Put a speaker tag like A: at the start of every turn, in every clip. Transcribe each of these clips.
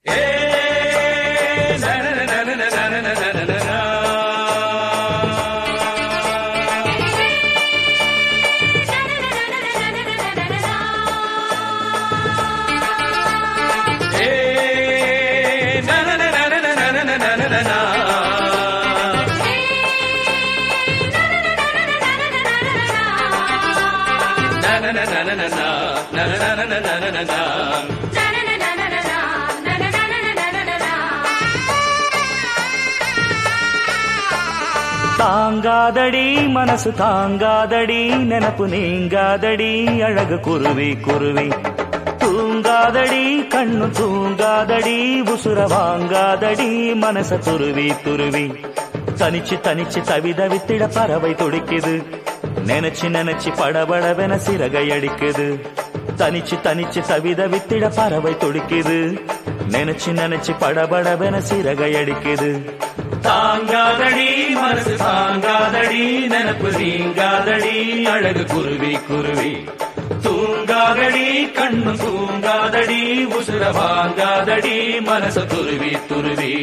A: தாங்காதடி மனசு தாங்காதடி நெனப்பு நீங்காதடி அழகு குருவி குருவி தூங்காதடி கண்ணு தூங்காதடி உசுர வாங்காதடி மனச துருவி துருவி தனிச்சு தனிச்சு தவிதவித்திட பறவை துடிக்குது நினைச்சு நினைச்சு படபடவென சிறகை அடிக்குது தனிச்சு தனிச்சு தவிதவித்திட பறவை துடிக்குது நினைச்சு நினைச்சு படபடவென சிறகை அடிக்குது தாங்காதடி மனசு தாங்காதடி நெனப்பு நீங்காதடி அழகு குருவி குருவி தூங்காதடி கண்ணு தூங்காதடி உசுர வாங்காதடி மனச துருவி துருவி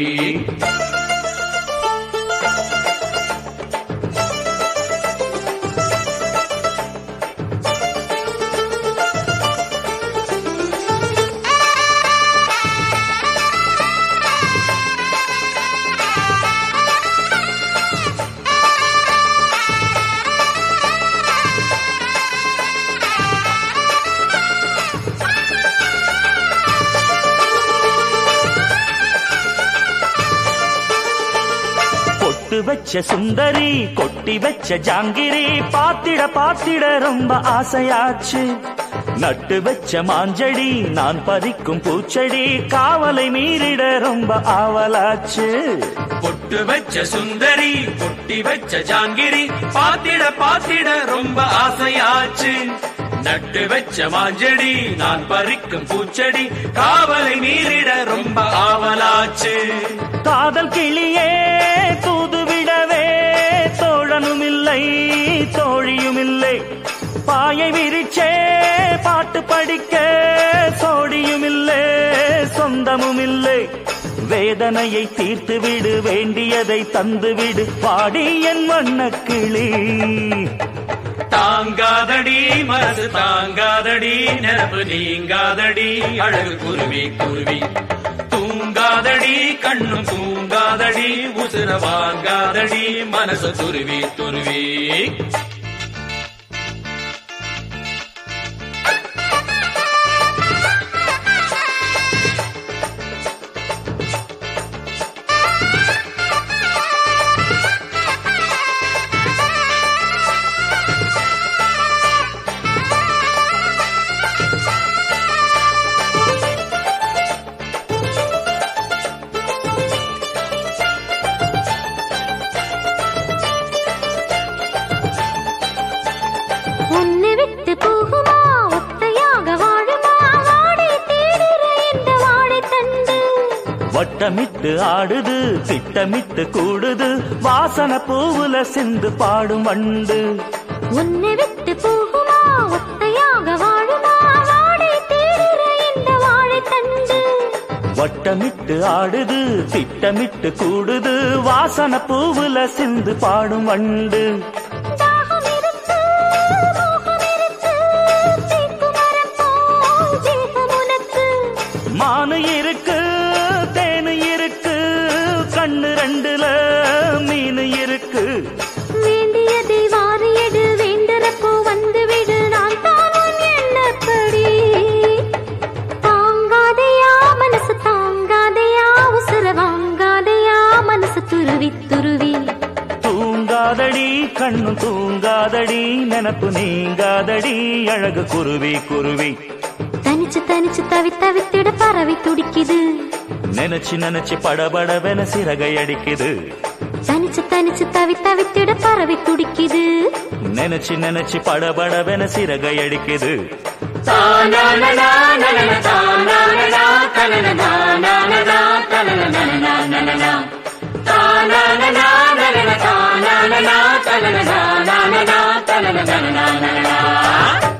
A: வச்ச சுந்தரி கொட்டி வச்ச ஜாங்கிரி பாத்திட பாத்திட ரொம்ப ஆசையாச்சு நட்டு வச்ச மாஞ்செடி நான் பறிக்கும் பூச்செடி காவலை மீறிட ரொம்ப ஆவலாச்சு
B: பொட்டு வச்ச சுந்தரி கொட்டி வச்ச ஜாங்கிரி பாத்திட பாத்திட ரொம்ப ஆசையாச்சு நட்டு வச்ச மாஞ்செடி நான் பறிக்கும் பூச்செடி காவலை மீறிட ரொம்ப ஆவலாச்சு
A: காதல் கிளியே தூதுவிடவே தோழனும் இல்லை தோழியும் இல்லை பாயை விரிச்சே பாட்டு படிக்க சோடியும் இல்லை சொந்தமும் இல்லை வேதனையை தீர்த்து விடு வேண்டியதை தந்து விடு பாடி என் வண்ணக்கிளி
B: தாங்காதடி மனசு தாங்காதடி நெனப்பு நீங்காதடி அழகு குருவி குருவி தூங்காதடி கண்ணு தூங்காதடி உசுர வாங்காதடி மனசு துருவி துருவி
A: வட்டமிட்டு ஆடுது திட்டமிட்டு கூடுது வாசன பூவுல சிந்து பாடும் வண்டு
C: உன்னை விட்டு போகுமா ஒத்தையாக வாழுமா வாடை தேடுற இந்த வாழை தண்டு
A: வட்டமிட்டு ஆடுது திட்டமிட்டு கூடுது வாசன பூவுல சிந்து பாடும் வண்டு மானு இருக்கு தேனு இருக்கு கண்ணு ரெண்டுல மீனு இருக்கு
C: வேண்டியதை வாரியடு வேண்டறப்போ வந்து விடு நான் தானும் என்னப்படி தாங்காதையா மனசு தாங்காதையா உசுர வாங்காதையா மனசு துருவி துருவி
A: தூங்காதடி கண்ணு தூங்காதடி நெனப்பு நீங்காதடி அழகு குருவி குருவி
C: தனிச்சு தனிச்சு தவி தவித்திட பறவை துடிக்குது
A: நினைச்சு நினைச்சு படபடவென சிறகை அடிக்குது
C: தனிச்சு தனிச்சு தவி தவித்திட பறவை துடிக்குது
A: நினைச்சு நினைச்சு படபடவென சிறகை அடிக்குது
B: தானா